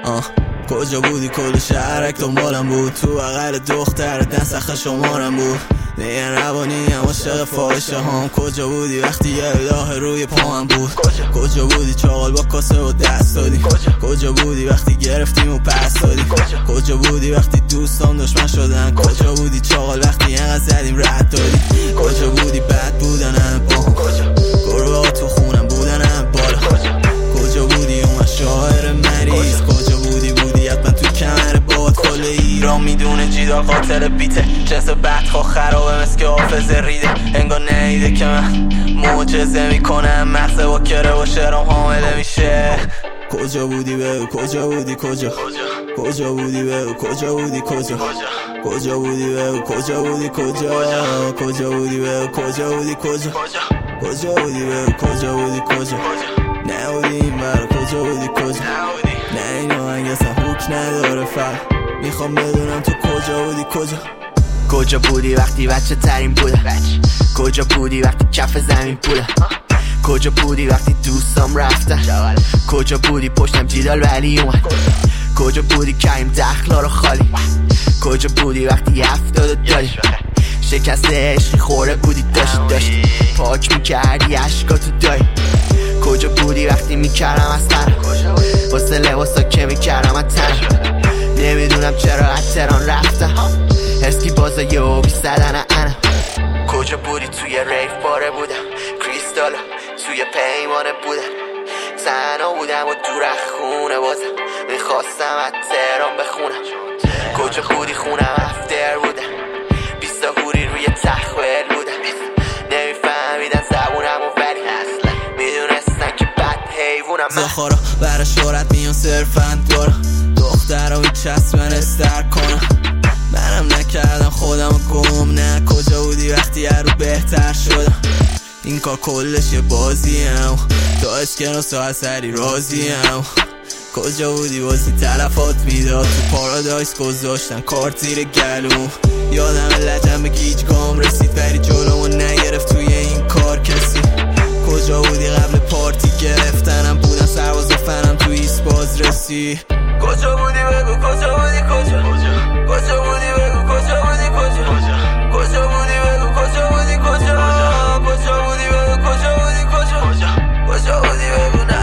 کجا بودی کل شهرک دنبالم بود، تو بغل دخترت نسخ شمارم بود. میگن روانی هم عاشق فاحشه هم. کجا بودی وقتی یه اله روی پاهم بود؟ کجا بودی چاقال با کاسه و دست دادی؟ کجا بودی وقتی گرفتیم و پس دادی؟ کجا بودی وقتی دوستان دشمن شدن؟ کجا بودی چاقال وقتی اینقدر زدیم رد دادی؟ کجا بودی بد بودنم باهم؟ گروه ها تو خونم بودنم بالا؟ کجا بودی اون شاعر مریض؟ کجا بودی حتما تو کمر باد؟ کل ایران میدونه جیدار قاتل بیته، جنس بدخواه خرابه مثل که حافظه ریده. انگار نیده که من معجزه میکنم، مغزه با کره و شعرام حامله میشه. کجا بودی بگو کجا بودی؟ کجا بودی بگو کجا بودی؟ کجا بودی بگو کجا بودی؟ کجا بودی بگو کجا بودی؟ کجا بودی بگو کجا بودی؟ نبودی این برا کجا بودی؟ نه این آهنگ اصلا هوک نداره، فقط میخوام بدونم تو کجا بودی؟ کجا بودی وقتی بچه ترین بوده؟ کجا بودی وقتی کف زمین بوده؟ کجا بودی وقتی دوستام رفتن؟ کجا بودی پشتم جیدال ولی اومد؟ کجا بودی کریم دخلا رو خالی؟ کجا بودی وقتی 70 دادی؟ شکست عشقی خوره بودی داشتی پاک میکردی عشقاتو دایی؟ کجا بودی وقتی میکردم از تن واسه لباسا که میکردم از تن؟ نمیدونم چرا از تهران رفتم، هرسکی بازا یه اوبی زدن انا. کجا بودی توی ریف باره بودم، کریستالا توی پیمانه بودم، تنها بودم و دور از خونه بازم میخواستم از تهران بخونم. کجا بودی خونم افتر بودم، 20 هوری روی تخویل بودم، نمیفهمیدن زبونم و ولی میدونستن که بد حیوونم. زخارا برای شهرت میان صرفا دارم، دختر رو چسبن استر کنم. منم نکردم خودم گم، نه کجا بودی وقتی هر رو بهتر شدم؟ این کار کلش یه بازیم، تا اسکن و ساعت سری راضیم. کجا بودی بازی تلفات میداد، تو پارادایس گذاشتن کارت زیر گلوم. یادم لجم به گیج گام رسید ولی جلومو نگرفت توی این کار کسی. کجا بودی قبل پارتی گرفتنم؟ بودن سرباز و فنم تو ایست باز رسی. کجا بودی بگو کجا بودی؟ کجا بودی بگو کجا بودی؟ کجا بودی بگو کجا بودی؟ کجا بودی بگو کجا بودی؟ کجا بودی بگو نه